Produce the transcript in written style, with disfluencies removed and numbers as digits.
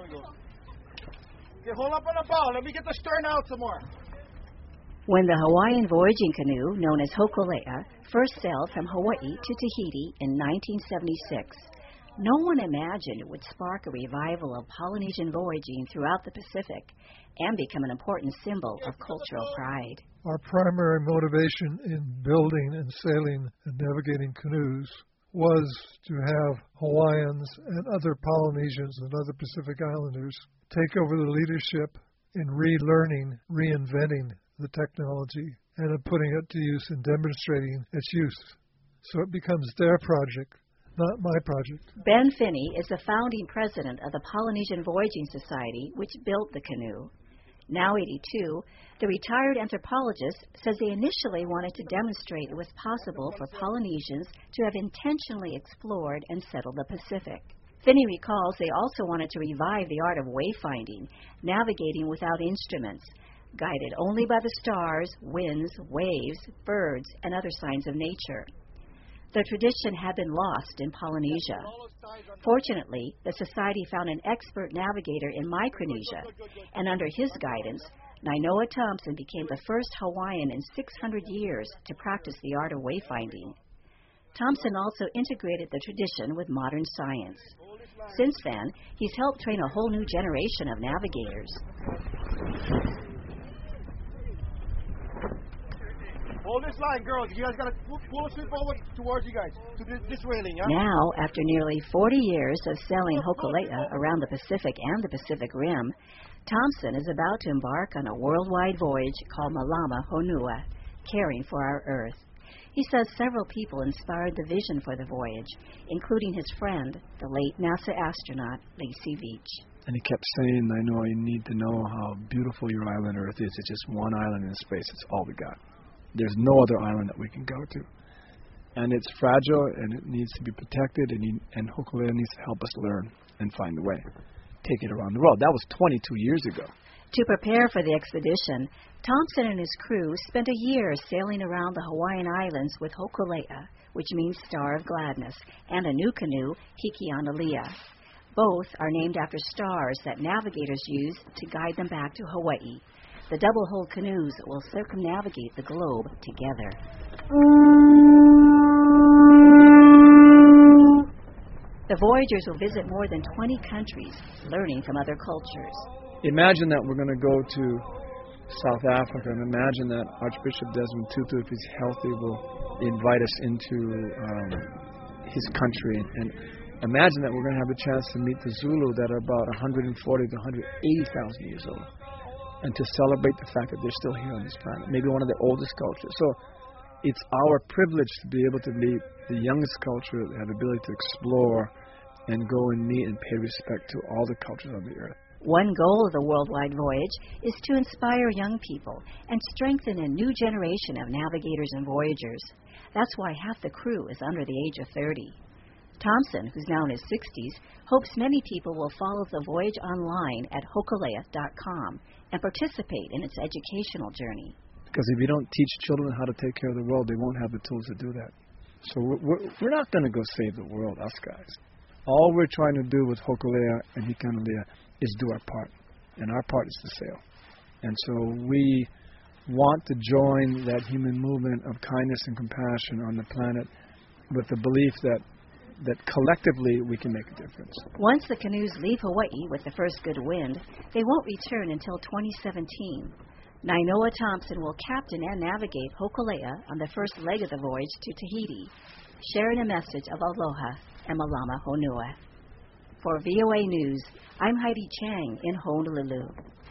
Okay, hold up on the bow. Let me get the stern out some more. When the Hawaiian voyaging canoe, known as Hokulea, first sailed from Hawaii to Tahiti in 1976, no one imagined it would spark a revival of Polynesian voyaging throughout the Pacific and become an important symbol of cultural pride. Our primary motivation in building and sailing and navigating canoes was to have Hawaiians and other Polynesians and other Pacific Islanders take over the leadership in relearning, reinventing the technology and in putting it to use and demonstrating its use. So it becomes their project, not my project. Ben Finney is the founding president of the Polynesian Voyaging Society, which built the canoe. Now 82, the retired anthropologist says they initially wanted to demonstrate it was possible for Polynesians to have intentionally explored and settled the Pacific. Finney recalls they also wanted to revive the art of wayfinding, navigating without instruments, guided only by the stars, winds, waves, birds, and other signs of nature. The tradition had been lost in Polynesia. Fortunately, the Society found an expert navigator in Micronesia, and under his guidance, Nainoa Thompson became the first Hawaiian in 600 years to practice the art of wayfinding. Thompson also integrated the tradition with modern science. Since then, he's helped train a whole new generation of navigators. Hold this line, girls. You guys got to pull us forward towards you guys, to this railing, yeah? Now, after nearly 40 years of sailing Hokulea around the Pacific and the Pacific Rim, Thompson is about to embark on a worldwide voyage called Malama Honua, Caring for Our Earth. He says several people inspired the vision for the voyage, including his friend, the late NASA astronaut, Lacey Veach. And he kept saying, I know you need to know how beautiful your island Earth is. It's just one island in space. It's all we got. There's no other island that we can go to. And it's fragile, and it needs to be protected, and Hokulea needs to help us learn and find a way. Take it around the world. That was 22 years ago. To prepare for the expedition, Thompson and his crew spent a year sailing around the Hawaiian Islands with Hokulea, which means Star of Gladness, and a new canoe, Hikianalia. Both are named after stars that navigators use to guide them back to Hawaii. The double-hulled canoes will circumnavigate the globe together. The voyagers will visit more than 20 countries, learning from other cultures. Imagine that we're going to go to South Africa, and imagine that Archbishop Desmond Tutu, if he's healthy, will invite us into his country. And imagine that we're going to have a chance to meet the Zulu that are about 140 to 180,000 years old, and to celebrate the fact that they're still here on this planet, maybe one of the oldest cultures. So it's our privilege to be able to meet the youngest culture that have the ability to explore and go and meet and pay respect to all the cultures on the earth. One goal of the worldwide voyage is to inspire young people and strengthen a new generation of navigators and voyagers. That's why half the crew is under the age of 30. Thompson, who's now in his 60s, hopes many people will follow the voyage online at hokulea.com and participate in its educational journey. Because if you don't teach children how to take care of the world, they won't have the tools to do that. So we're not going to go save the world, us guys. All we're trying to do with Hokulea and Hikianalia is do our part, and our part is to sail. And so we want to join that human movement of kindness and compassion on the planet with the belief that collectively we can make a difference. Once the canoes leave Hawaii with the first good wind, they won't return until 2017. Nainoa Thompson will captain and navigate Hokulea on the first leg of the voyage to Tahiti, sharing a message of aloha and Malama Honua. For VOA News, I'm Heidi Chang in Honolulu.